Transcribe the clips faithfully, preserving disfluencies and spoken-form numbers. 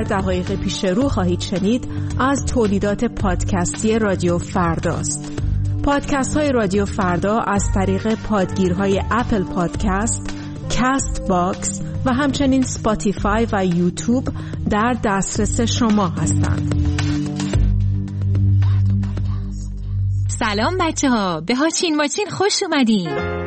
در دقایق پیش رو خواهید شنید از تولیدات پادکستی رادیو فرداست. پادکست های رادیو فردا از طریق پادگیرهای اپل پادکست، کست باکس و همچنین سپاتیفای و یوتیوب در دسترس شما هستند. سلام بچه ها، به هاچین ماچین خوش اومدین.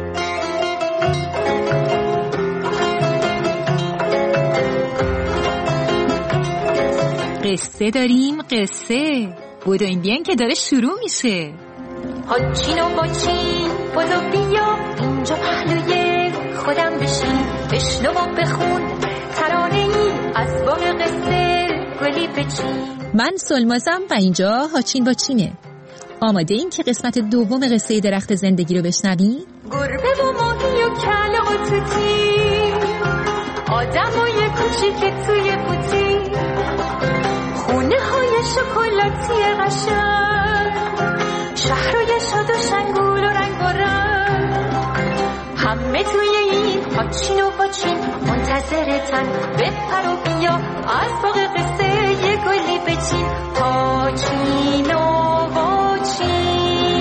قصه داریم، قصه بودو این بیان که داره شروع میشه. هاچین و ماچین بودو بیا اینجا پهلوی خودم بشین، بشنو و بخون ترانه ای از باغ قصه گلی بچین. من سلمازم و اینجا هاچین باچینه. آماده این که قسمت دوم قصه درخت زندگی رو بشنویم؟ گربه و ماهی و کله و توتی، آدمای کوچیک توی قوطی، خونه های شکلاتی قشنگ، شهرهای شاد و شنگول و رنگ و رنگ، همه توی این هاچین و باچین منتظرتن. بپر و بیا از باغ قصه یه گلی بچین. هاچین و باچین.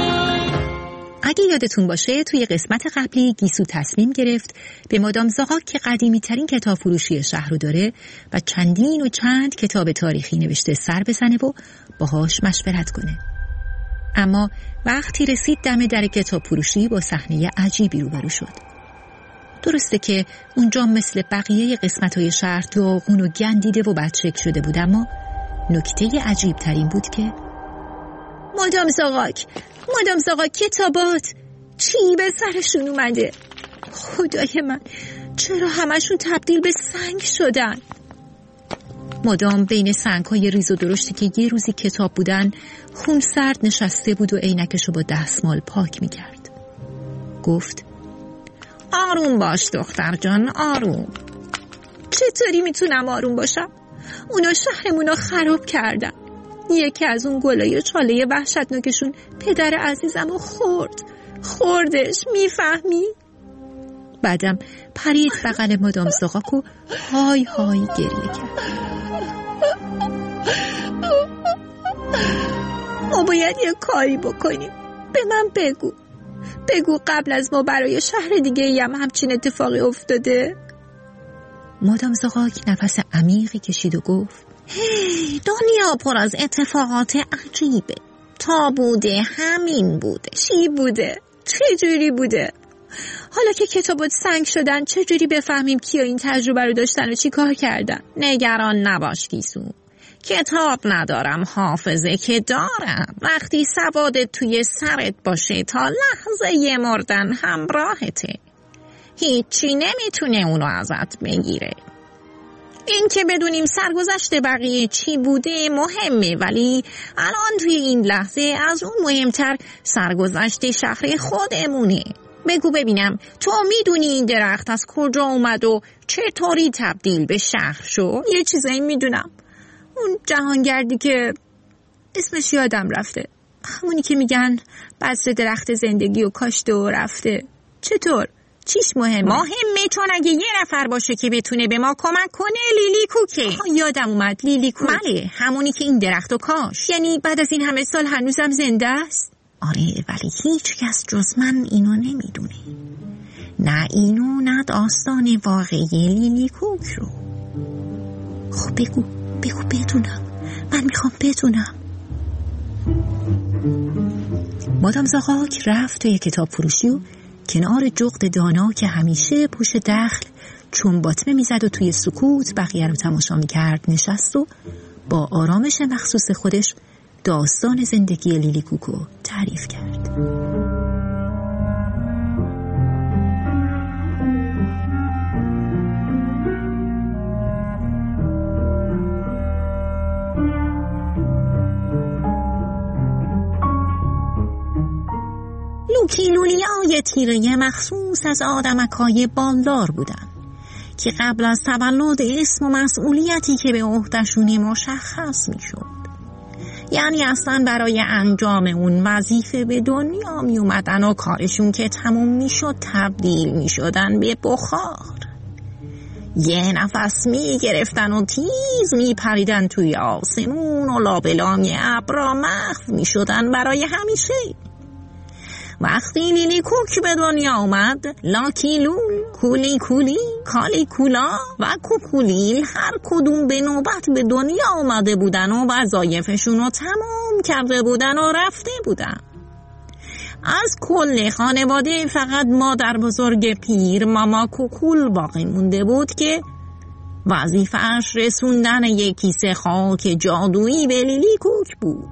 اگه یادتون باشه توی قسمت قبلی گیسو تصمیم گرفت به مادام زاغاک که قدیمی ترین کتاب فروشی شهر رو داره و چندین و چند کتاب تاریخی نوشته سر بزنه و باهاش مشورت کنه. اما وقتی رسید دم در کتاب فروشی با صحنه عجیبی روبرو شد. درسته که اونجا مثل بقیه قسمت‌های شهر داغون و گندیده و بدشکل شده بود، اما نکته عجیب ترین بود که مادام زاغاک مادام زاغاک کتابات چی به سرشون اومده؟ خدای من، چرا همشون تبدیل به سنگ شدن؟ مادام بین سنگ‌های ریز و درشتی که یه روزی کتاب بودن خون سرد نشسته بود و عینکشو با دستمال پاک می‌کرد. گفت آروم باش دختر جان، آروم. چطوری میتونم آروم باشم؟ اونا شهرمونو خراب کردن. یکی از اون گلای چاله وحشتناکشون پدر عزیزمو خورد. خوردش، میفهمی؟ بعدم پرید بغل مادام زاغاک و های های گریه کرد. ما باید یه کاری بکنیم. به من بگو بگو قبل از ما برای شهر دیگه هم همچین اتفاقی افتاده؟ مادام زاغاک نفس عمیقی کشید و گفت هی، دنیا پر از اتفاقات عجیبه. تا بوده همین بوده. چی بوده؟ چه جوری بوده؟ حالا که کتابات سنگ شدن چه جوری بفهمیم کیا این تجربه رو داشتن و چی کار کردن؟ نگران نباش گیسو، کتاب ندارم، حافظه که دارم. وقتی سوادت توی سرت باشه تا لحظه مردن همراهته. هیچی نمیتونه اونو ازت بگیره. این که بدونیم سرگذشت بقیه چی بوده مهمه، ولی الان توی این لحظه از اون مهمتر سرگذشت شهر خودمونه. بگو ببینم تو میدونی این درخت از کجا اومد و چطوری تبدیل به شهر شد؟ یه چیزایی میدونم. اون جهانگردی که اسمش یادم رفته، همونی که میگن بذر درخت زندگی و کاشته و رفته. چطور؟ چیش مهمه؟ مهمه چون اگه یه نفر باشه که بتونه به ما کمک کنه لیلی کوکه. یادم اومد، لیلی کوک. بله، همونی که این درختو کاش. یعنی بعد از این همه سال هنوزم زنده است؟ آره، ولی هیچ کس جز من اینو نمیدونه. نه اینو، نه داستان واقعی لیلی کوک رو. خب بگو بگو بدونم، من میخوام بدونم. مادام زاغاک رفت توی کتاب فروشی و کنار جغد دانا که همیشه پشت دخل چون باطمه میزد و توی سکوت بقیه رو تماشا میکرد نشست و با آرامش مخصوص خودش داستان زندگی لیلی کوکو تعریف کرد. لوکی لولیای تیره مخصوص از آدمکای بالدار بودن که قبل از تولد اسم و مسئولیتی که به عهده‌شون مشخص می شد. یعنی اصلا برای انجام اون وظیفه به دنیا می اومدن و کارشون که تموم می شد تبدیل می شدن به بخار. یه نفس می گرفتن و تیز می پریدن توی آسمون و لابلام ابرا محو می شدن برای همیشه. وقتی لیلی کوک به دنیا اومد، لاکی لول، کولی کولی، کالی کولا و کوکولیل هر کدوم به نوبت به دنیا اومده بودن و وظایفشون رو تمام کرده بودن و رفته بودن. از کل خانواده فقط مادر بزرگ پیر ماما کوکول باقی مونده بود که وظیفه‌اش رسوندن یک کیسه خاک جادویی به لیلی کوک بود.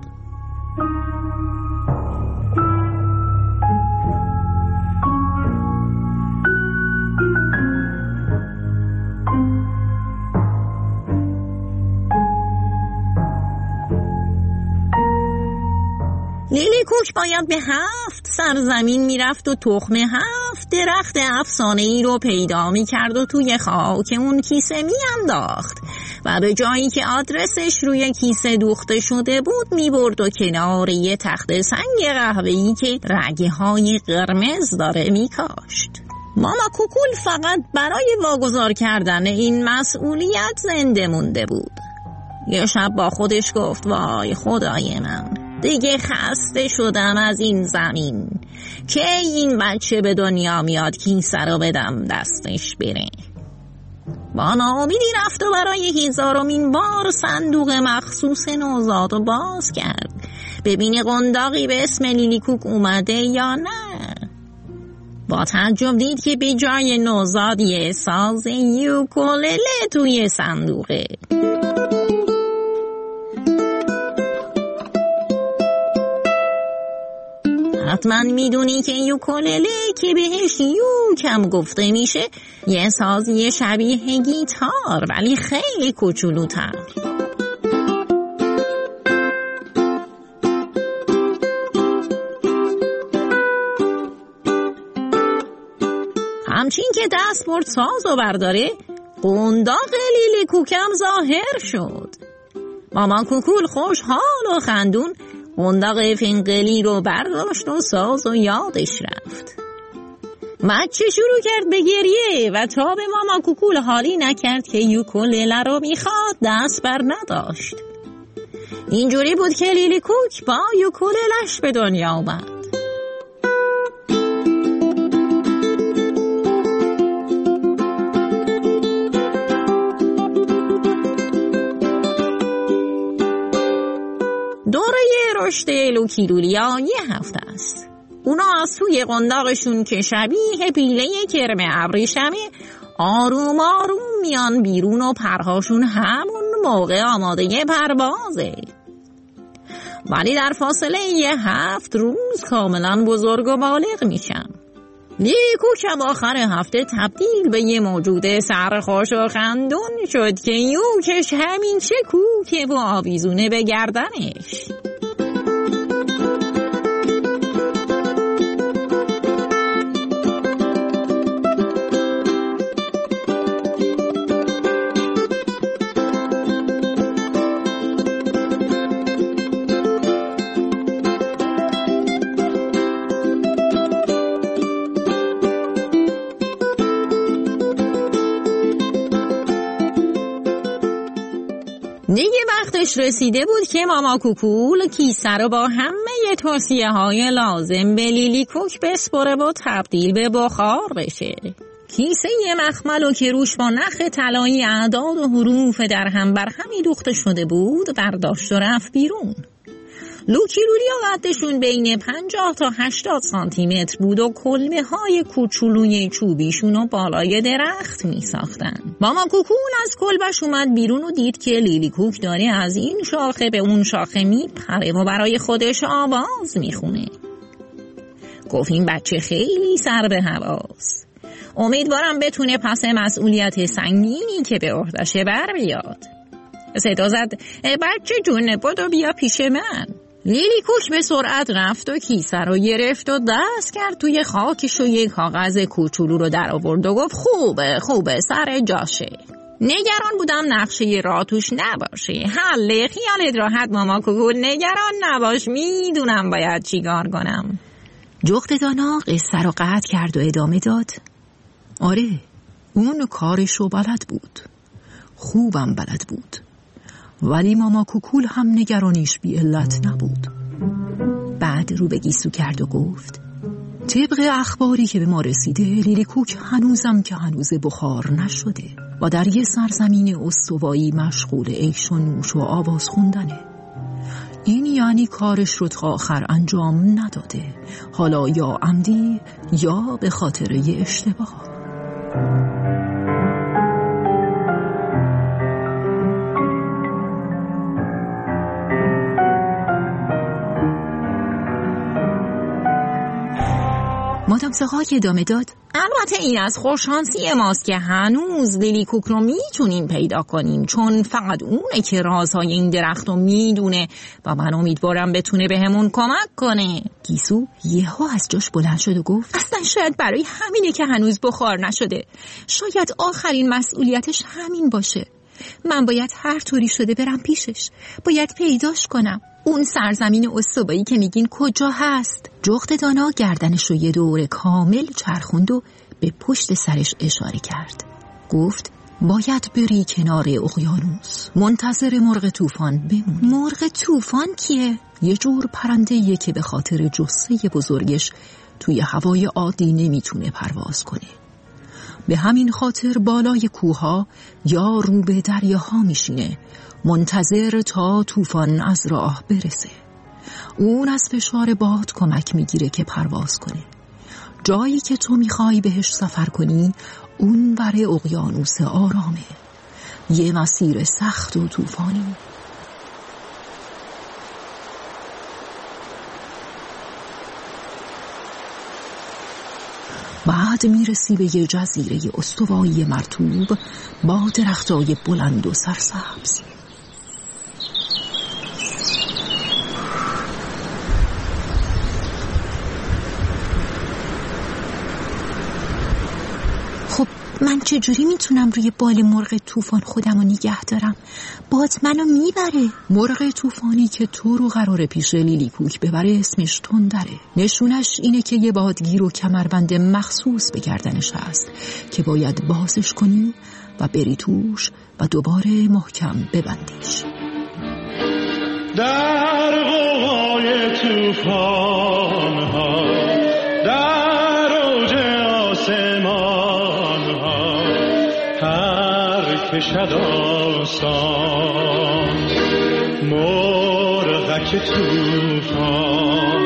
لیلی کوک باید به هفت سرزمین میرفت و تخم هفت درخت افسانه‌ای رو پیدا میکرد و توی خاک اون کیسه میانداخت و به جایی که آدرسش روی کیسه دوخته شده بود میبرد و کنار یه تخت سنگ قهوه‌ای که رگه های قرمز داره میکاشت. ماما کوکول فقط برای واگذار کردن این مسئولیت زنده مونده بود. یه شب با خودش گفت وای خدای من، دیگه خسته شدم از این زمین که این بچه به دنیا میاد کیسه رو بدم دستش بره. با ناامیدی رفت و برای هزارمین بار صندوق مخصوص نوزاد رو باز کرد ببینه قنداقی به اسم لیلی کوک اومده یا نه. با تعجب دید که به جای نوزاد یه ساز یوکولله توی صندوقه. حتما میدونی که یوکولله که بهش یوک هم گفته میشه یه سازی شبیه گیتار ولی خیلی کوچولوتر. همچین که دست برد سازو برداره قنداق لیلی کوکم ظاهر شد. مامان کوکول خوشحال و خندون قنداق فنقلی رو برداشت و ساز و یادش رفت. بچه شروع کرد به گریه و تا به ماما کوکول حالی نکرد که یوکولله رو میخواد دست بر نداشت. اینجوری بود که لیلی کوک با یوکوللش به دنیا اومد. دوره رشد لوکیلولیا یه هفته است. اونا از سوی قنداقشون که شبیه پیله کرم ابریشمه آروم آروم میان بیرون و پرهاشون همون موقع آماده پروازه. ولی در فاصله یه هفت روز کاملا بزرگ و بالغ میشن. لیلی کوک آخر هفته تبدیل به یه موجود سرخوش و خندون شد که یوکش همین چه کوکه و آویزونه به گردنش. دیگه وقتش رسیده بود که ماما کوکول کیسه رو با همه توصیه های لازم به لیلی کوک بسپره و تبدیل به بخار بشه. کیسه یه مخملو که روش با نخ طلایی اعداد و حروف در هم بر همی دوخته شده بود برداشت و رفت بیرون. لوکیلولیا قدشون بین پنجاه تا هشتاد سانتی متر بود و کلمه های کوچولوی چوبیشون رو بالای درخت می ساختن. ماما کوکول از کلبش اومد بیرون و دید که لیلی کوک داره از این شاخه به اون شاخه می پره و برای خودش آواز می خونه. گفت این بچه خیلی سر به هواست. امیدوارم بتونه پس مسئولیت سنگینی که به عهده‌شه بر بیاد. صدا زد بچه جون بدو بیا پیش من. لیلی کوک به سرعت رفت و کیسه رو گرفت و دست کرد توی خاکش و یک کاغذ کوچولو رو در آورد و گفت خوبه خوبه سر جاشه. نگران بودم نقشه راه توش نباشه. حله خیالت راحت ماما کوکول، نگران نباش، میدونم باید چیکار کنم. جغد دانا قصه رو قطع کرد و ادامه داد. آره اون کارشو بلد بود، خوبم بلد بود، ولی ماما کوکول هم نگرانیش بی علت نبود. بعد رو به گیسو کرد و گفت طبق اخباری که به ما رسیده لیلی کوک هنوزم که هنوز بخار نشده و در یه سرزمین استوایی مشغول عیش و نوش و آواز خوندنه. این یعنی کارش رو تا آخر انجام نداده، حالا یا عمدی یا به خاطر یه اشتباه. مادام سقاک ادامه داد البته این از خوششانسی ماست که هنوز لیلی کوک رو میتونیم پیدا کنیم، چون فقط اونه که رازهای این درخت رو میدونه و من امیدوارم بتونه به همون کمک کنه. گیسو یهو از جاش بلند شد و گفت اصلا شاید برای همینه که هنوز بخار نشده، شاید آخرین مسئولیتش همین باشه. من باید هر طوری شده برم پیشش، باید پیداش کنم. اون سرزمین استوایی که میگین کجا هست؟ جغد دانا گردنش رو یه دور کامل چرخوند و به پشت سرش اشاره کرد. گفت باید بری کنار اقیانوس، منتظر مرغ طوفان بمونی. مرغ طوفان کیه؟ یه جور پرنده‌ایه که به خاطر جثه بزرگش توی هوای عادی نمیتونه پرواز کنه. به همین خاطر بالای کوها یا رو به دریاها میشینه، منتظر تا طوفان از راه برسه. اون از فشار باد کمک میگیره که پرواز کنه. جایی که تو میخوای بهش سفر کنی اون بر اقیانوس آرامه، یه مسیر سخت و طوفانی. بعد میرسی به یه جزیره استوایی مرطوب با درختای بلند و سرسبز. خب من چجوری میتونم روی بال مرغ طوفان خودم رو نگه دارم؟ باد منو میبره. مرغ طوفانی که تو رو قراره پیش لیلی کوک ببره اسمش تندره. نشونش اینه که یه بادگیر و کمربند مخصوص به گردنش هست که باید بازش کنی و بری توش و دوباره محکم ببندیش. در غوغای طوفان ها، در اوج آسمان ها، هر کشد آسان مرغک طوفان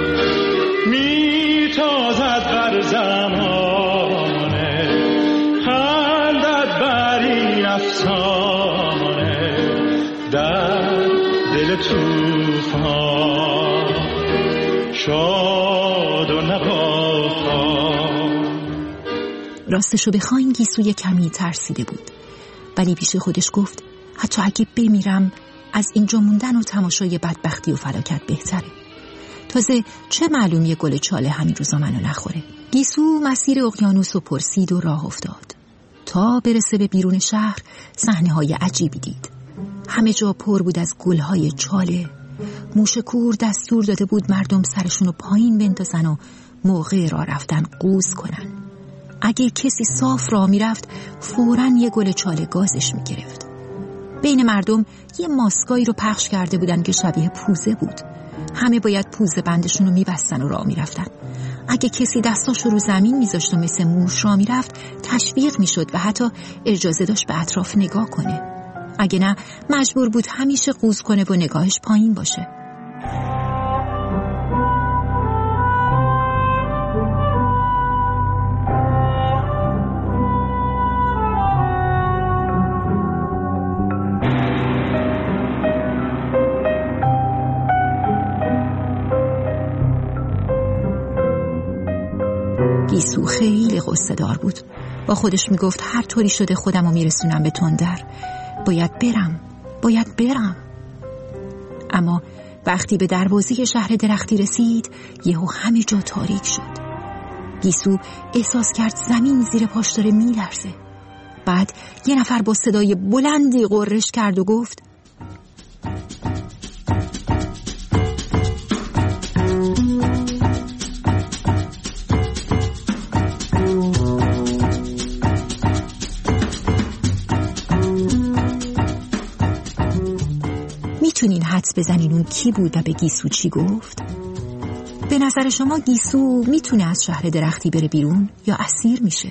میتازد بر زمانه، خندد بر این افسانه، در دل طوفان شاد و نواخوان. راستشو بخواین گیسوی کمی ترسیده بود، ولی پیش خودش گفت حتی اگه بمیرم از اینجا موندن و تماشای بدبختی و فلاکت بهتره. تازه چه معلوم یه گل چاله همین روزا منو نخوره. گیسو مسیر اقیانوس رو پرسید و راه افتاد. تا برسه به بیرون شهر صحنه‌های عجیبی دید. همه جا پر بود از گل‌های چاله. موشکور دستور داده بود مردم سرشونو پایین بندازن و موقع راه رفتن قوز کنن. اگه کسی صاف راه میرفت فوراً یه گل چاله گازش میگرفت. بین مردم یه ماسکایی رو پخش کرده بودن که شبیه پوزه بود. همه باید پوزه بندشون رو میبستن و راه میرفتن. اگه کسی دستاشو رو زمین میذاشت و مثل موش راه میرفت تشویق میشد و حتی اجازه داشت به اطراف نگاه کنه. اگه نه مجبور بود همیشه قوز کنه و نگاهش پایین باشه. گیسو خیلی غصه دار بود. با خودش میگفت هر طوری شده خودم رو میرسونم به تندر. باید برم باید برم اما وقتی به دروازه شهر درختی رسید یهو همه جا تاریک شد. گیسو احساس کرد زمین زیر پاش داره میلرزه. بعد یه نفر با صدای بلندی غرش کرد و گفت حدس بزنین اون کی بود و به گیسو چی گفت؟ به نظر شما گیسو میتونه از شهر درختی بره بیرون یا اسیر میشه؟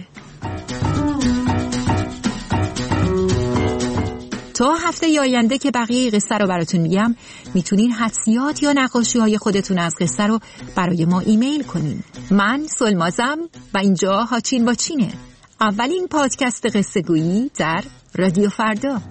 تا هفته آینده که بقیه قصه رو براتون میگم میتونین حدسیات یا نقاشی های خودتون از قصه رو برای ما ایمیل کنین. من سلمازم و اینجا هاچین با چینه، اولین پادکست قصه گویی در رادیو فردا.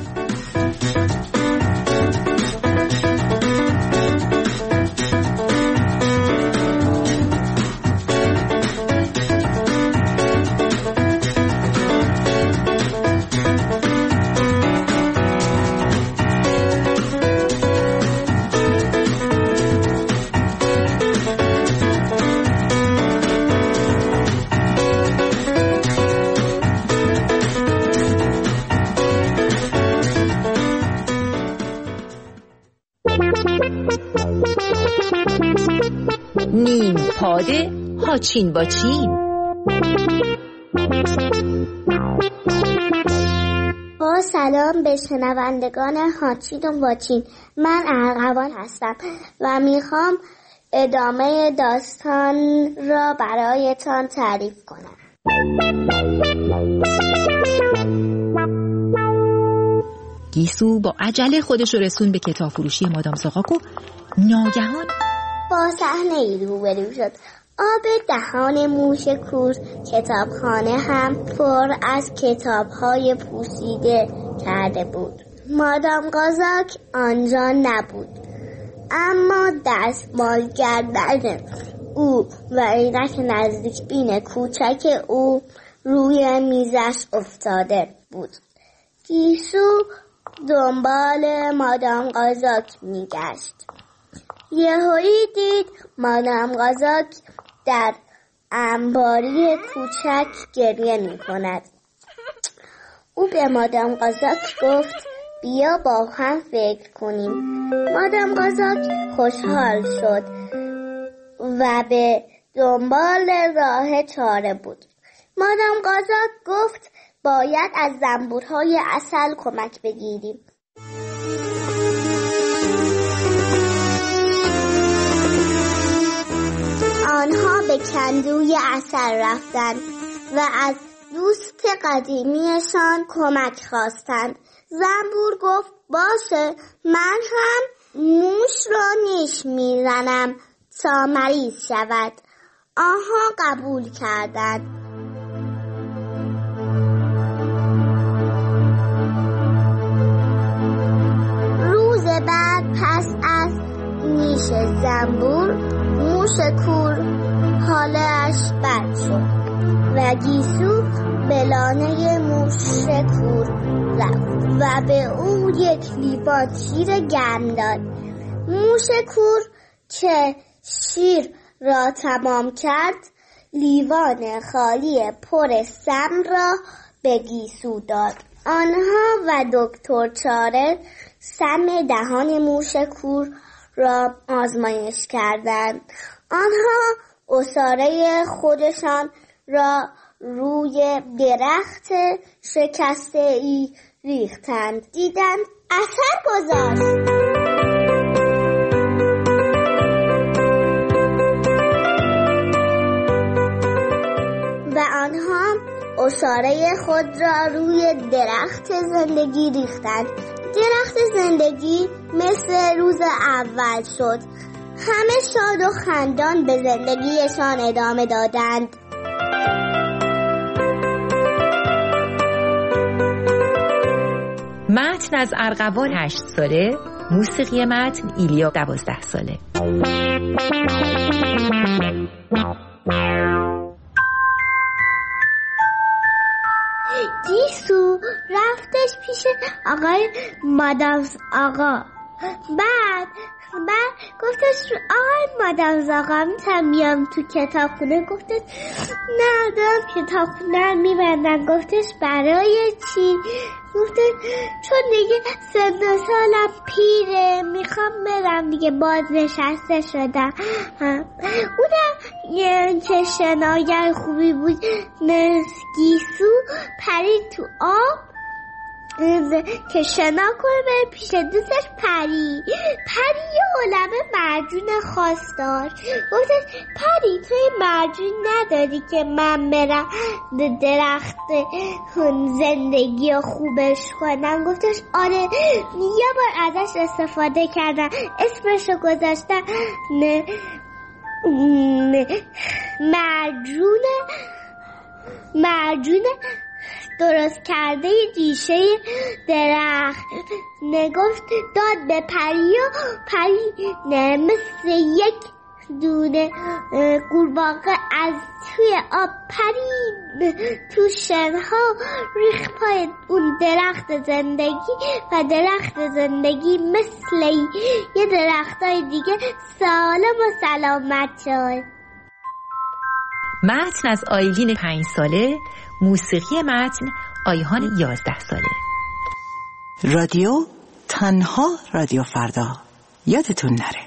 نیم پاده هاچین با چین. با سلام به شنوندگان هاچین و باچین، من ارغوان هستم و میخوام ادامه داستان را برایتان تعریف کنم. گیسو با عجله خودش رو رسون به کتاب فروشی مادام زاغاک و ناگهان با صحنه ای روبرو شد. آب دهان موش کور کتابخانه هم پر از کتاب‌های پوسیده کرده بود. مادام قازاک آنجا نبود، اما دستمال گردن او و عینک نزدیک بین کوچک او روی میزش افتاده بود. گیسو دنبال مادام قازاک میگشت. یهویی دید مادام قازاک در انباری کوچک گریه می کند. او به مادام قازاک گفت بیا با هم فکر کنیم. مادام قازاک خوشحال شد و به دنبال راه چاره بود. مادام قازاک گفت باید از زنبورهای عسل کمک بگیریم. آنها به کندوی عسل رفتند و از دوست قدیمیشان کمک خواستند. زنبور گفت باشه، من هم موش را نیش میزنم تا مریض شود. آنها قبول کردند. روز بعد پس از نیش زنبور موش کور حالش بد شد و گیسو به لانه موش کور رفت و به او یک لیوان شیر گرم داد. موش کور که شیر را تمام کرد لیوان خالی پر سم را به گیسو داد. آنها و دکتر چاره سم دهان موش کور را آزمایش کردند. آنها عصاره خودشان را روی درخت شکسته ای ریختند. دیدند اثر گذاشت. و آنها عصاره خود را روی درخت زندگی ریختند. درخت زندگی مثل روز اول شد. همه شاد و خندان به زندگیشان ادامه دادند. متن از ارغوان هشت ساله، موسیقی متن ایلیا دوازده ساله. گیسو رفتش پیش آقای مادام آقا. بعد بعد گفتش آقای مادام زاغا میتونم بیام تو کتابخونه؟ گفتش نه دارم کتابخونه میبندن. گفتش برای چی؟ گفتش چون دیگه سن و سالم پیره، میخوام برم دیگه، باز نشسته شدم. اونم یه چه شناگر خوبی بود. گیسو پرید تو آب که شنا کنه بره پیش دوستش پری. پری یه عالمه مرجون خاص داشت. گفتش پری تو این مرجون نداری که من برم درخت زندگی خوبش کنم؟ گفتش آره. یه بار ازش استفاده کردم، اسمشو گذاشتم مرجون مرجون درست کرده ریشه درخت. نگفت داد به پری و پری مثل یک دونه قورباغه از توی آب پرید تو شنها، ریخت پای اون درخت زندگی و درخت زندگی مثل یه درختای دیگه سالم و سلامت شد. متن از آیلین پنج ساله، موسیقی متن آیهان یازده ساله. رادیو تنها رادیو فردا. یادتون نره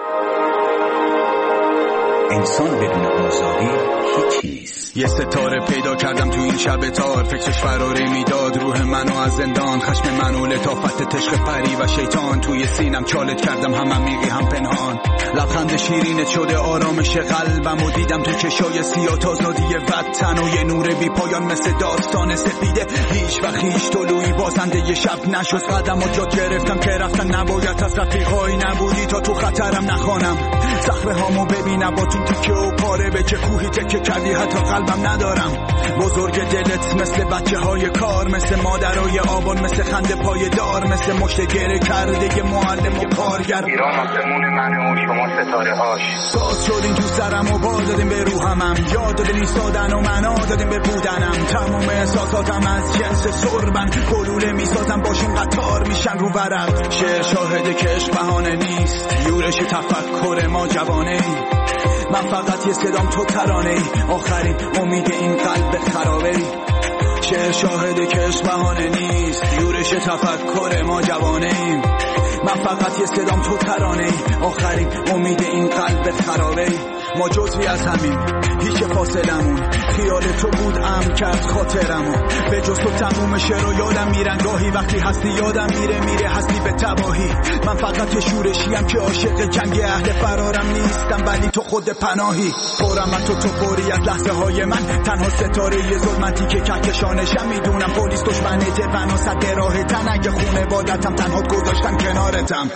انسان بدون آزادی هیچیست. یه ستاره پیدا کردم تو این شب تار، فکرش فراری میداد روح منو از زندان. خشم منو لطافت تشق پری و شیطان، توی سینم چالت کردم هم عمیقی هم پنهان. لبخند شیرینت شده آرامش قلبم و دیدم تو چشای سیاه آزادی وطن و یه نور بی پایان مثل داستان سپیده. هیچ و هیچ طلوعی بازنده یه شب نشد. قدم و جات گرفتم که رفتن نباید، از رفیقایی نبودی تا تو خطرم نخوانم. صخره هامو ببینم با تو تیکه و پاره، به چه کوهی تکه کردی حتی قلبم ندارم. بزرگ دلت مثل بچه های کار، مثل مادرای آبان، مثل خنده پای دار، مثل مشت گره کرده معلم و کارگر. ایران آسمون منه و شما ستاره هاش. ساز شدین تو سرم و بال دادیم به روحمم، یاد دادین ایستادن و معنا دادیم به بودنم. تموم احساساتم از جنس سربن، گلوله میسازم باشین قطار میشن رو ورق. شعر شاهده که عشق بهانه نیست، یورش تفکر ما جوانه. من فقط یه صدام تو ترانه ای، آخرین امید این قلب خرابه ای. شعر شاهده که عشق بهانه نیست، یورش تفکر ما جوانه ایم. من فقط یه صدام تو ترانه ای، آخرین امید این قلب خرابه ای. ما جزوی از همین، هیچ فاصلمون خیال تو بود ام کرد خاطرمو. به جز تو تموم شعر و یادم میرن گاهی، وقتی هستی یادم میره میره هستی به تباهی. من فقط یه شورشیم که عاشق جنگ اهل فرارم نیستم، ولی تو خود پناهی. پرم از تو تو پری از لحظه های من، تنها ستاره یه ظلمتی که کهکشانشم. میدونم پلیس دشمنته بنا صد راه تن، اگه خونه بادتم تنها گذاشتم کنارتم.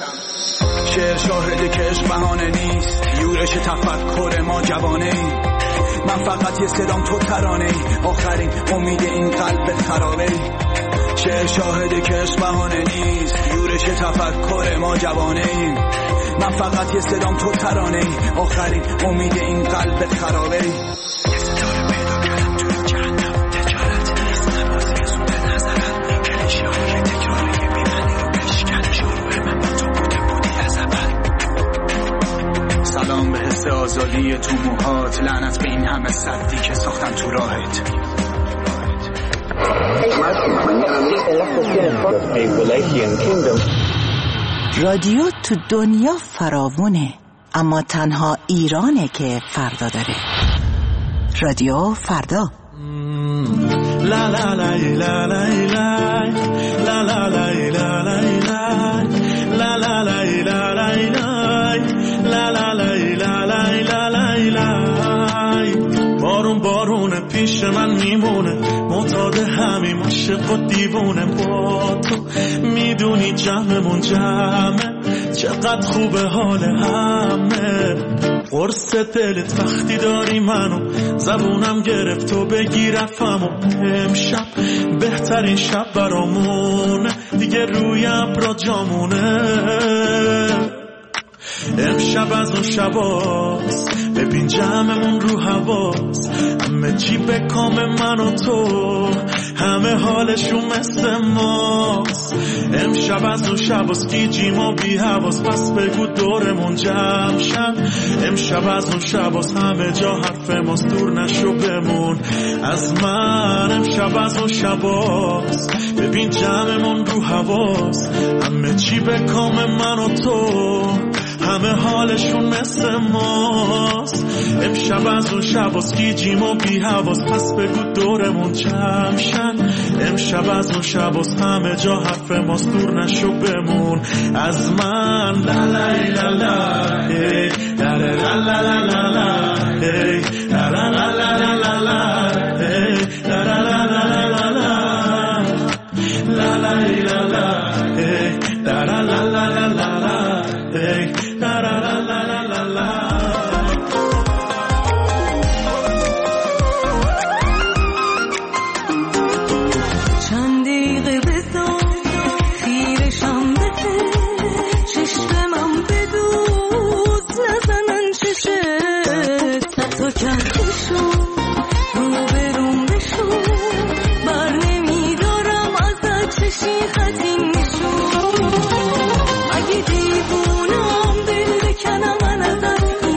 شعر شاهده که عشق بهانه نیست، یورش تفکر ما جوانه ای. من فقط یه صدام تو ترانه ای، آخرین امید این قلب خرابه ای. شعر شاهده که عشق بهانه نیست، یورش تفکر ما جوانه ای. من فقط یه صدام تو ترانه ای، آخرین امید این قلب خرابه ای. سلام به حس آزادی تو موهات، لعنت به این همه سدی که ساختن تو راهت. رادیو تو دنیا فراوونه، اما تنها ایرانه که فردا داره. رادیو فردا. لا لا لا لا لا لا لا لا لا لا لا لا لا لا لا لا لا. بارون بارونه پیش من میمونه، معتاد همین عاشق و دیوونه. با تو میدونی جمعمون جمعه، چقدر خوبه حال همه. قرص دلت وقتی داری منو، زبونم گرفت و بگی رفم. و امشب بهترین شب برامونه، دیگه روی ابرا جامونه. امشب از اون شباست، ببین جمعمون رو حواس. همه چی به کام من و تو، همه حالشون مثل ماست. امشب از اون شباست، گیجیم و بی حواس. پس بگو دورمون جمع شن. امشب از اون شباست، همه جا حرف ماست. دور نشو بمون از من. امشب از اون شباست، ببین جمعمون رو حواس. همه چی به کام من و تو، همه همه حالشون مثل ماست. امشب از اون شباست گیجیم و بی حواس، پس بگو دورمون جمشن. امشب از اون شباست همه جا حرف ماست، دور نشو بمون از من. لا لا لا لا هی لا لا لا لا لا هی لا لا لا لا لا لا هی لا لا لا لا لا لا لا لا لا هی لا لا لا لا لا لا هی لا لا لا لا لا لا. چند دقیقه بذار خیرشم بده، چشمم بدوز نزنن چشت، حتی کهکشو رو بروم بشو، بر نمیدارم ازت چشی خطین میشو. اگه دیوونم دل بکنم من ازت،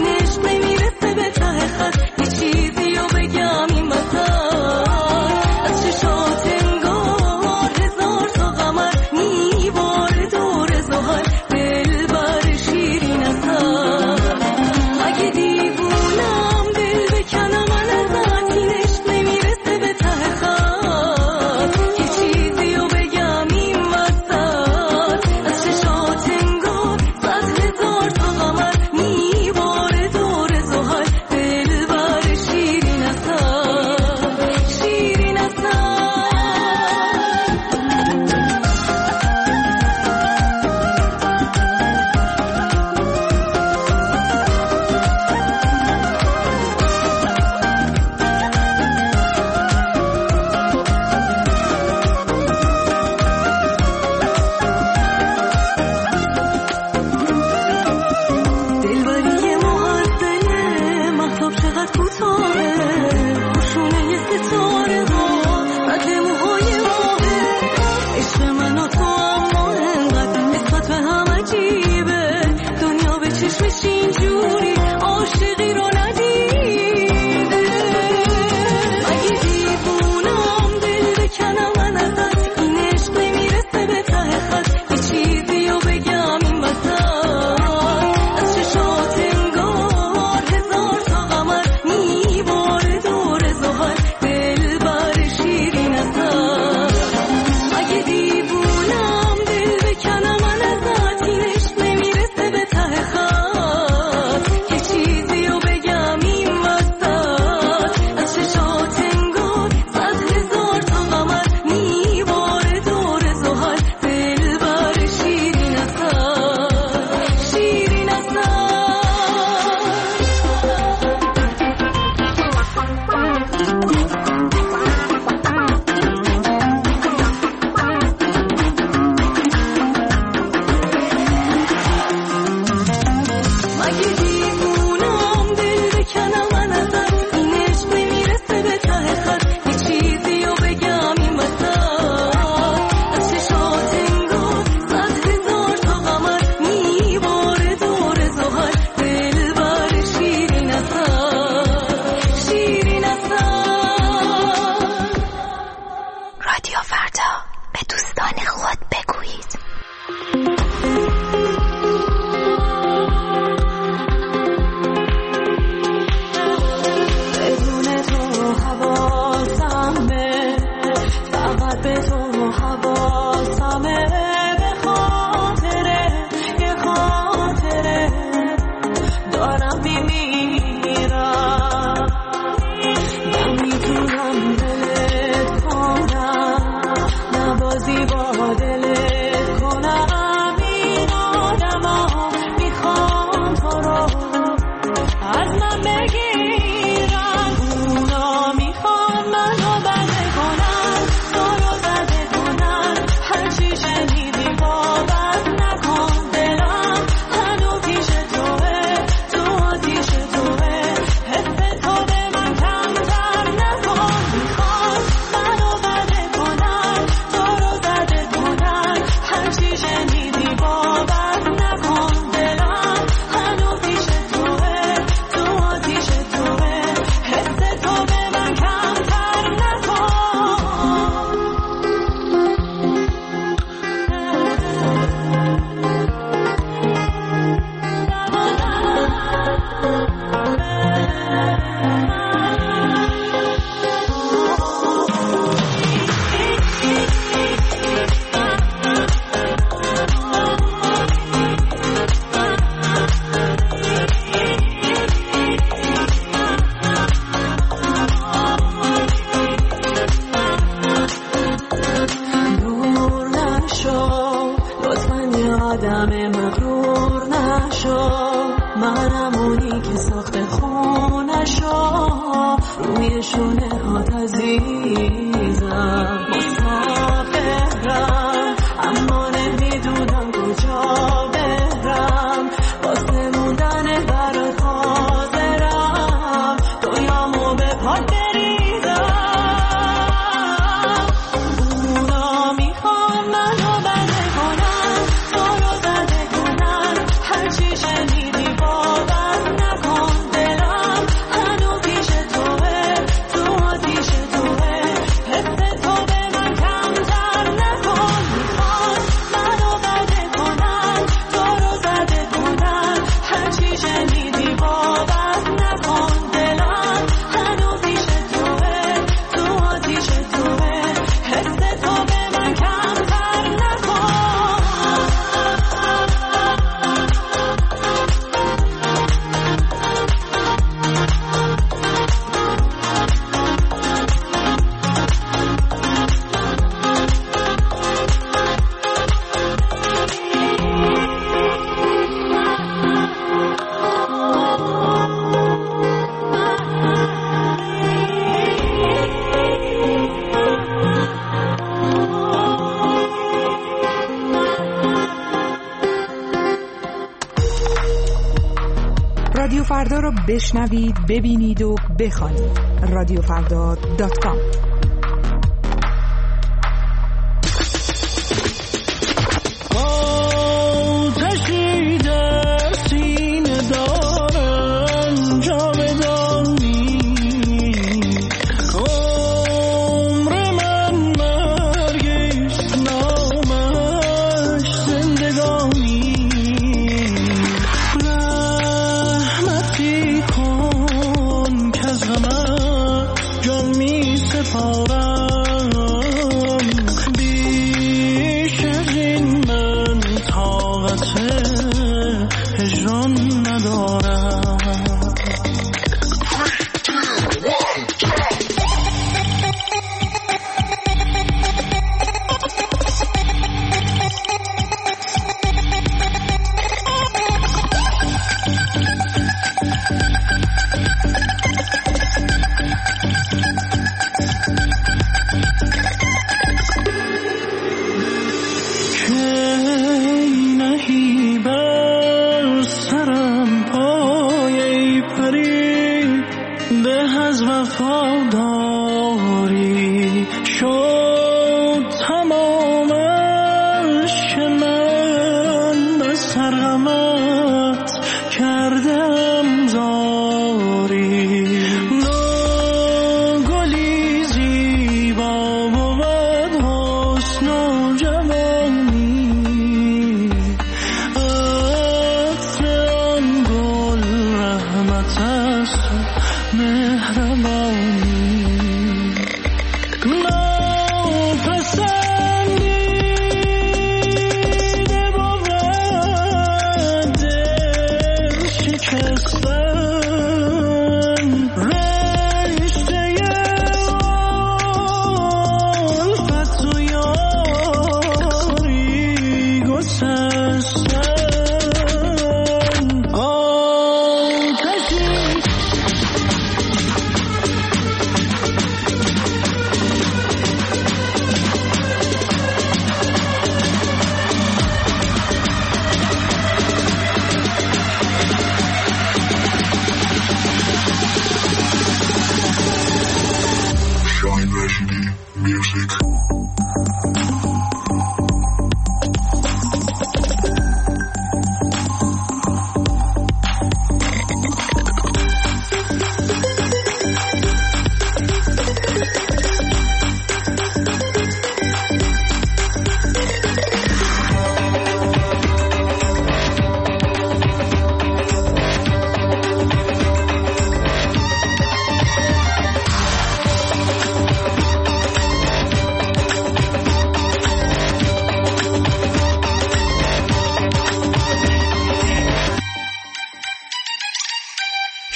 رادیو فردا رو بشنوید، ببینید و بخوانید. رادیو فردا دات کام.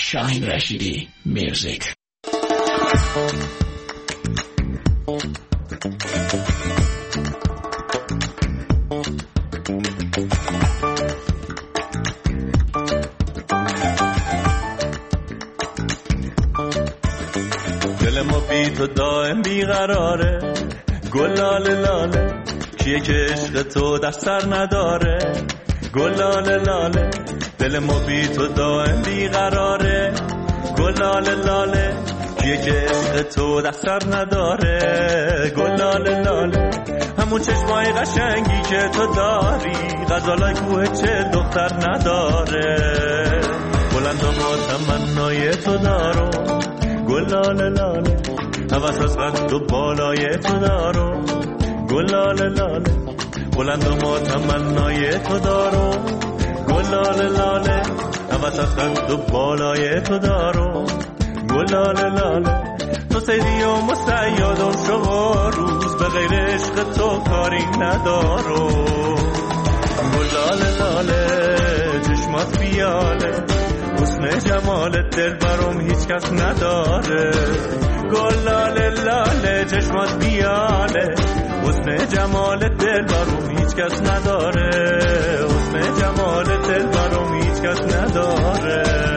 شاهین رشیدی میوزیک. دل ما بی تو دائم بیقراره، گلاله لاله کیه که عشق تو در سر نداره، گلاله لاله دل ما بی تو دائم بیقراره، گلاله لاله کیه که عشق تو در سر نداره، گلاله لاله همون چشمای قشنگی که تو داری، غزالای کوه چه دختر نداره، بلند و ما تمنای تو دارو، گلاله لاله هوس از قد و بالای تو دارو، گلاله لاله بلند و ما تمنای تو دارو، گلاله لاله هوس از قد و بالای تو دارو، گلاله لاله تو سیدی و مسیادم شما روز به غیر عشق تو کاری ندارو، گلاله لاله چشمات بیاله حسن جمالت دل برام هیچ کس نداره، گلاله لاله چشمات بیاله حسن جمالت دل برام هیچ کس نداره، حسن جمالت دل برام هیچ کس نداره.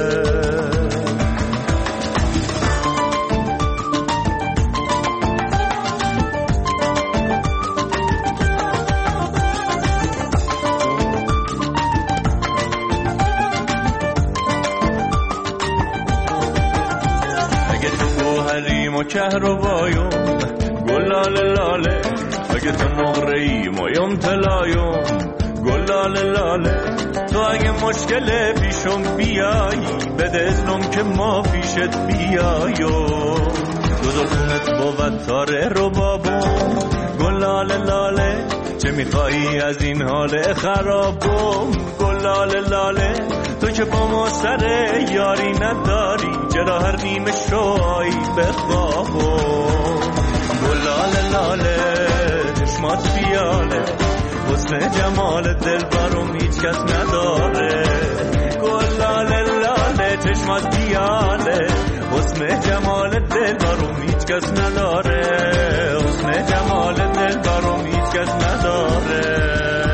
کهربایون گلاله لاله اگه تو نقره‌ای مایم طلایون، گلاله لاله تو اگه مشکل پیشم بیایی بده اذنم که ما پیشت بیاییم، دو زلفونت بود تاره رو بابون، گلاله لاله چه میخوایی از این حال خرابم، گلاله لاله تو که با ما سر یاری نداری چرا هر نیمه شوایی بخوابم، گلاله لاله چشمات بیاله حسن جمال دل برام هیچ کس نداره، گلاله لاله چشمات بیاله حسن جمال دل برام هیچ کس نداره، حسن جمال دل برام هیچ کس نداره.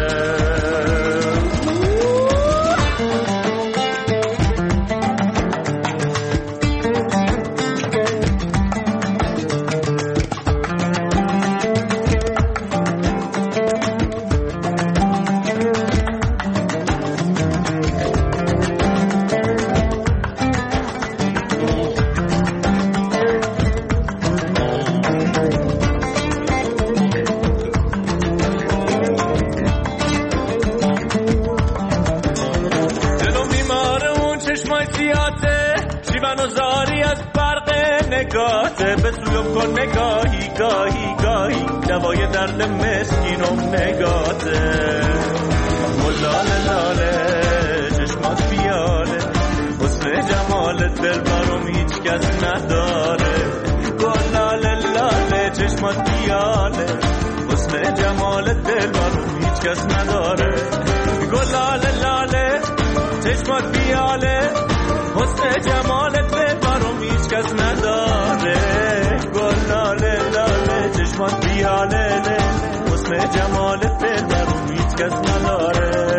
به سویم کن نگاهی گاهی گاهی دوای درد مسکینم نگاته، گلاله لاله چشمات بیاله حسن جمالت دل برام هیچ کس نداره، گلاله لاله چشمات بیاله حسن جمالت دل برام هیچ کس نداره، گلاله لاله چشمات بیاله حسن جمالت دل برام هیچ کس نداره، گلاله لاله چشمات بیاله حسن جمالت دل برام هیچ کس نداره.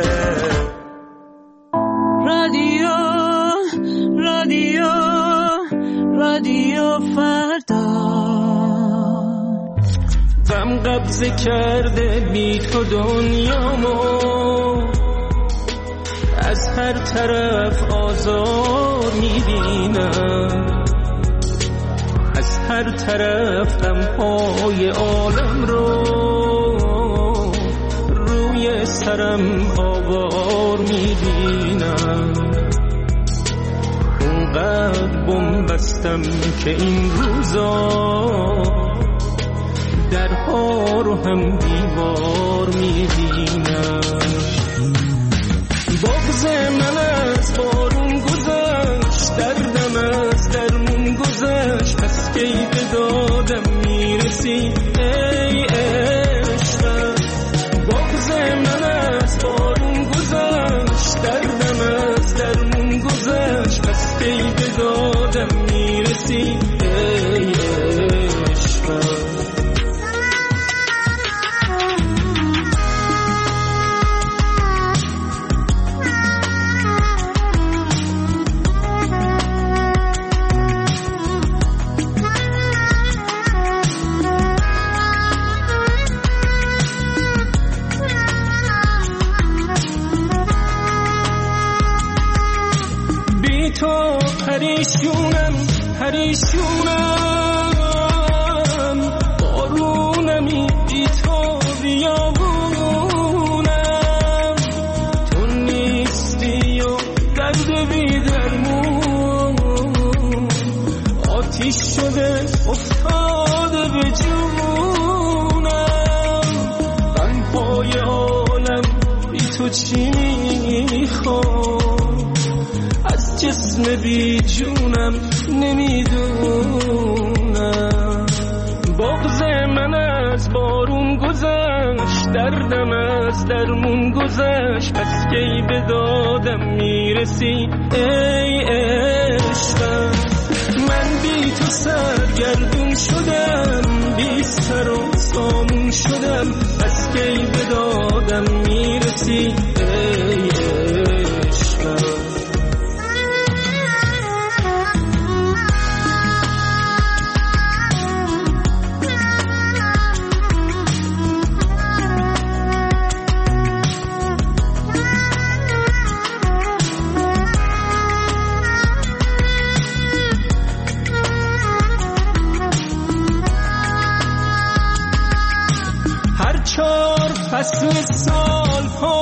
رادیو رادیو رادیو فردا غم قبضه کرده بی تو دنیامو، از هر طرف آزار میبینم، از هر طرف غمهای عالم رو روی سرم آوار میبینم، اونقدر بم بستم که این روزا درها رو هم دیوار میبینم، بغض من از بارون گذشت دردم از درمون گذشت، از کی به دادم میرسی ای عشقم، بغض من از بارون گذشت دردم از درمون گذشت، از کی تو پریشونم پریشونم بارونمی بی تو بیابونم تو نیستی و درد بی درمون آتیش شده افتاده به جونم غمهای عالم بی تو چی میخوام از جسم بی جونم نمیدونم بغض من از بارون گذشت دردم از درمون گذشت پس کی به دادم میرسی ای عشقم من بی تو سرگردون شدم بی سر و سامون شدم پس کی به دادم میرسی ای عشقم فصل سال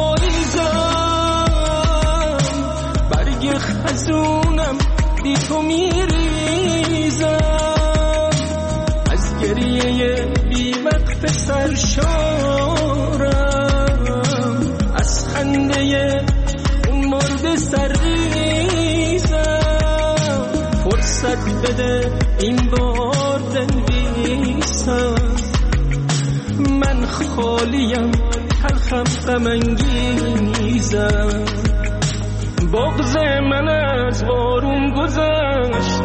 پاییزم برگ خزونم بی تو میریزم از گریه بی وقت سرشارم از خنده اون مرد سرریزم فرصت بده این بار دنویسم من خالیم تلخم غم انگیزم بغض من از بارون گذشت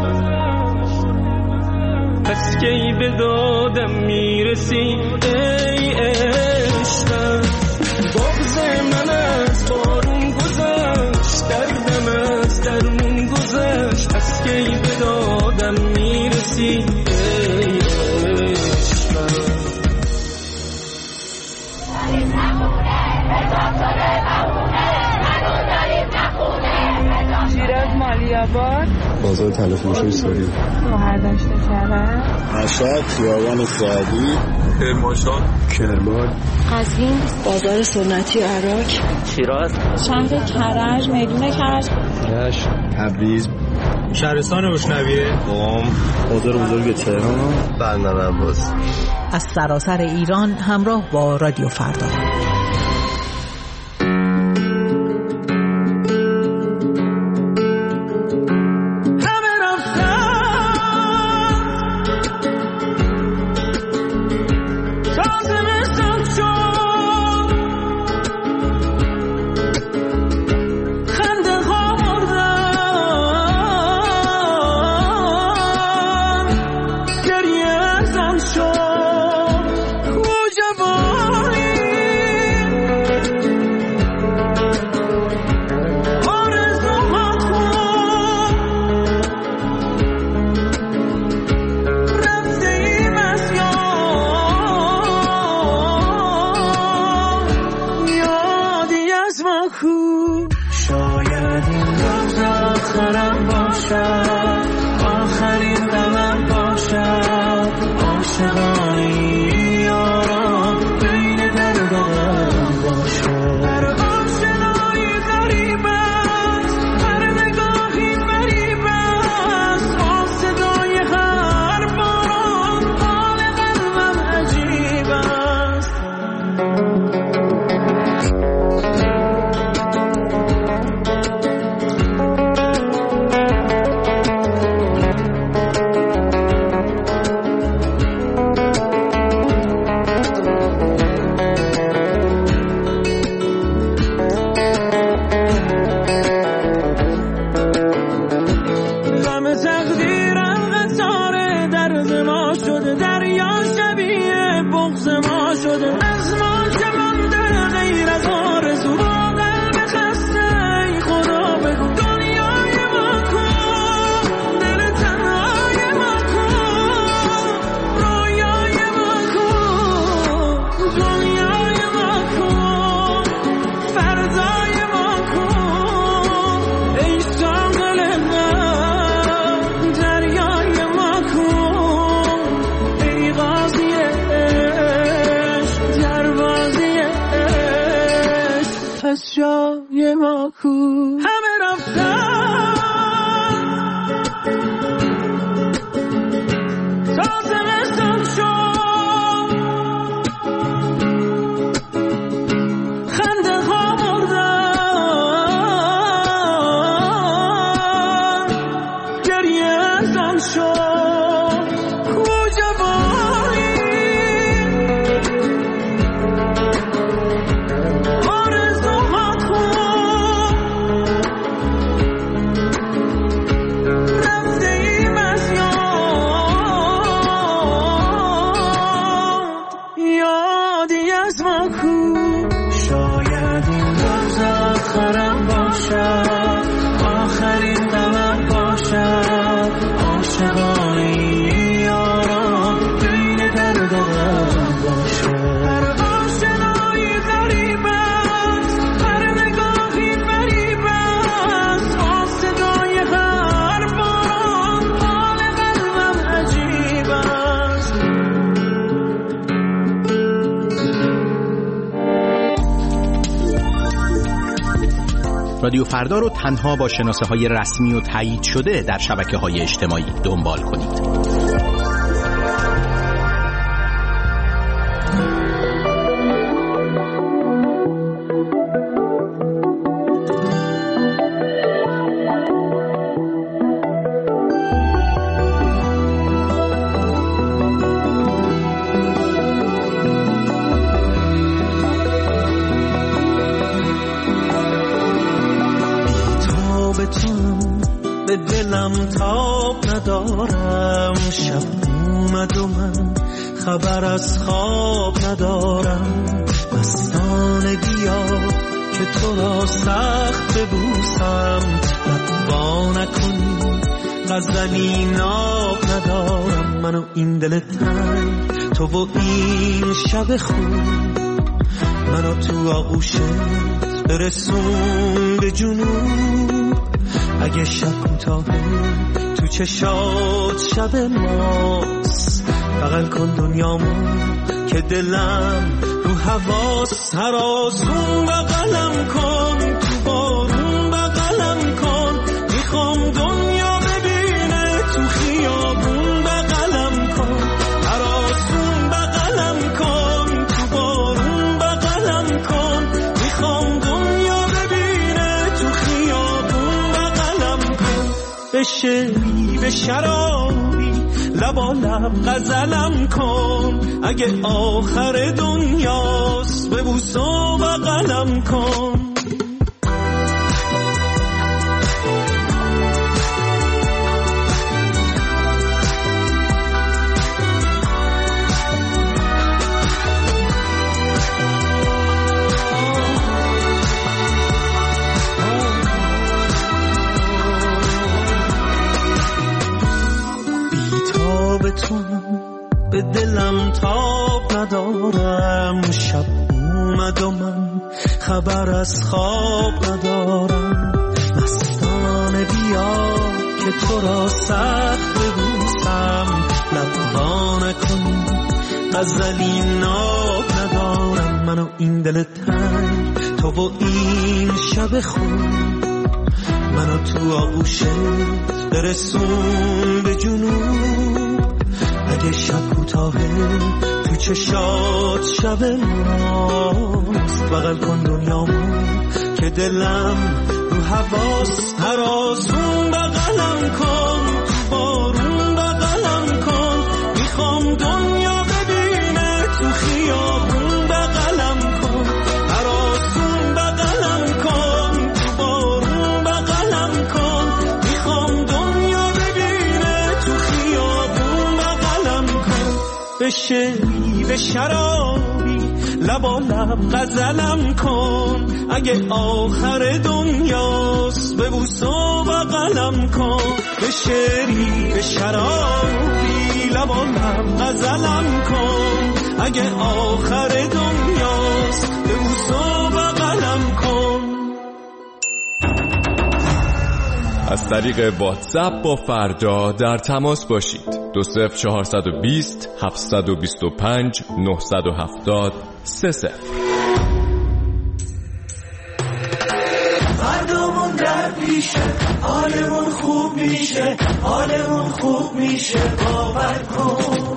پس کی به دادم میرسی ای عشقم بغض من از بارون گذشت دردم از درمون گذشت پس کی به دادم میرسی ای عشقم شیراز مالیاباد بازار تلفروشی سوری مهردشت شهر مشهد خیابان سعدی کرمانشاه کرمان قزوین بازار سنتی عراق شیراز شهر کرج میدون کرج کرج تبریز شهرستان روشنویه قم بازار بزرگ تهران بندر عباس از سراسر ایران همراه با رادیو فردا. گریه ازم شد کو جوانی های ما کو همه رفتن تا زمستان شد خنده ها مردن گریه ازان شد کو جوانی آرزوها کن رفته ایم از یاد یادی از ما کو شاید این روز آخرم باشد آخرین دمم باشد عاشقانه یاران بین در دلم باشد هر آشنایی غریب است هر نگاهی فریب است با صدای هر باران حال قلبم عجیب است رادیو فردا رو تنها با شناسه های رسمی و تایید شده در شبکه های اجتماعی دنبال کنید. به دلم تاب ندارم شب اومد و من خبر از خواب ندارم مستانه بیا که تو را سخت ببوسم لبا نکنی غزلی ناب ندارم من و این دل تنگ تو و این شب خون منو تو آغوشت برسون به جنوب اگه شب کوتاهه تو چشات شب ماست بغل کن دنیامو که دلم رو حواس هر آسون بغلم کن تو بارون بغلم کن میخوام دنیا ببینه تو خیابون بغلم کن هر آسون بغلم کن تو بارون بغلم کن میخوام دنیا ببینه تو خیابون بغلم کن به شعری به شرابی لبا لب غزلم کن اگه آخر دنیاست ببوس و بغلم کن به دلم تاب ندارم شب اومد و من خبر از خواب ندارم مستانه بیا که تو را سخت ببوسم لبا نکنی غزلی ناب ندارم من و این دل تنگ تو و این شب خون منو تو آغوشت برسون به جنوب اگه شب کوتاهه تو چشات شب ماست بغل کن دنیامو که دلم رو حواس هر آسون بغلم کن تو بارون بغلم کن میخوام دنیا ببینه تو خیابون بغلم کن هر آسون بغلم کن تو بارون بغلم کن میخوام دنیا ببینه تو خیابون بغلم کن به شعری به شرابی لبا لب غزلم کن اگه آخر دنیاست ببوس و بغلم کن به شعری به شرابی لبا لب غزلم کن اگه آخر دنیاست ببوس و بغلم کن از طریق واتساپ با فردا در تماس باشید. دو صفر چهارصد و بیست هفتصد و بیست و پنج نهصد و هفتاد سه صفر. میشه، حالمون خوب میشه، حالمون خوب میشه، باور کن.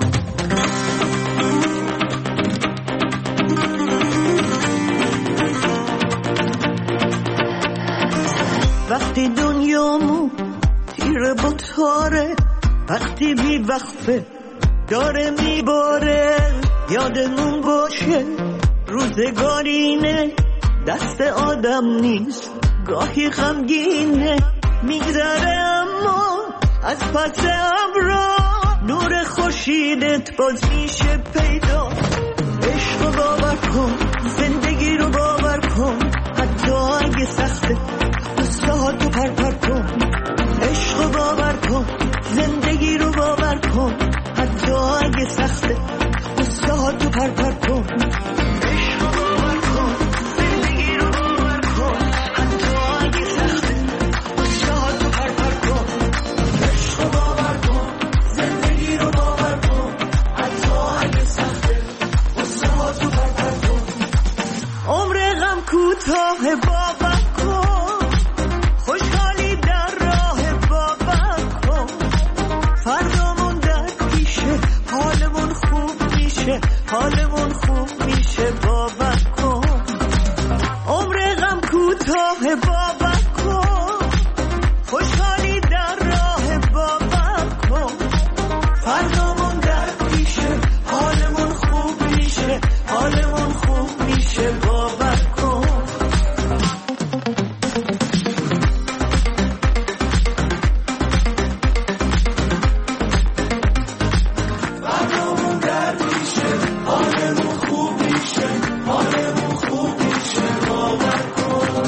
وقتی دنیامون تیره با تاره، وقتی بی وقفه داره میباره، یادمون باشه روزگارینه، دست آدم نیست گاهی غمگینه، میگذره اما از پس ابرا نور خورشیدت باز میشه پیدا. عشق رو باور کن، زندگی رو باور کن، حتی اگه سخته قصه ها تو پر پر کن. عشق رو باور کن، زندگی رو باور کن، حتی اگه سخته قصه ها تو پر پر کن. عشق رو باور کن، زندگی رو باور کن، حتی اگه سخته قصه ها تو پر پر کن. عشق رو باور کن، زندگی رو باور کن، حتی اگه سخته قصه ها تو پر پر کن. عمر غم کوتاه باور کن، خوشحالی در راه باور کن. فردامون در پیشه، حالمون خوب میشه، حالمون خوب میشه، باور کن. عمر غم کوتاه باور کن، خوشحالی در راه باور کن. فردامون در پیشه، حالمون خوب میشه، حالمون خوب میشه، باور کن. فردامون در پیشه، حالمون خوب میشه، حالمون خوب میشه، باور کن.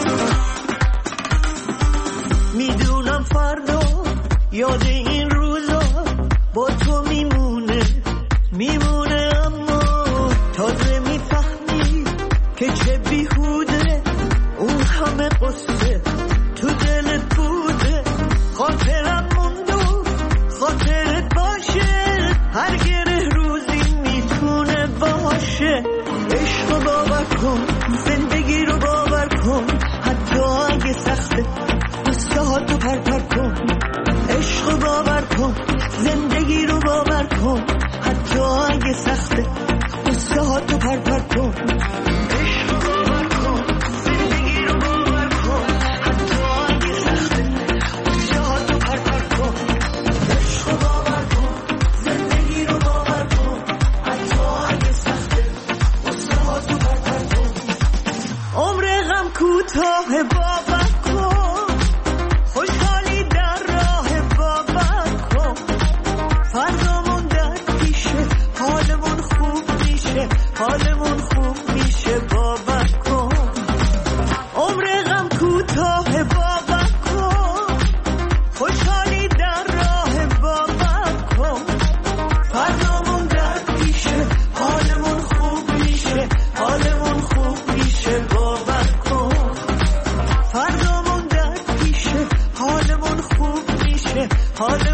میدونم فردا یاد این روزا با تو میمونه، میمونه، اما تازه میفهمی که چه بیهوده اون همه قصه تو دلت بوده. خاطرم موندو خاطرت باشه، هر گره روزی میتونه باشه. عشق رو باور کن، زندگی رو باور کن، حتی اگه سخته قصه ها تو پر پر کن. عشق رو باور کن، زندگی رو باور کن، حتی اگه سخته قصه ها تو پر پر کن. عشق رو باور کن، زندگی رو باور کن، حتی اگه سخته قصه ها تو پر پر کن. عشق رو باور کن، زندگی رو باور کن، حتی اگه سخته قصه ها تو پر پر کن. عمر غم کوتاه باور کن، خوشحالی در راه باور کن. فردامون در پیشه، حالمون خوب میشه، حالمون خوب میشه، باور کن. عمر غم کوتاه باور کن، خوشحالی در راه باور کن. فردامون در پیشه، حالمون خوب میشه، حالمون خوب میشه، باور کن. فردامون در پیشه، حالمون خوب میشه، حالمون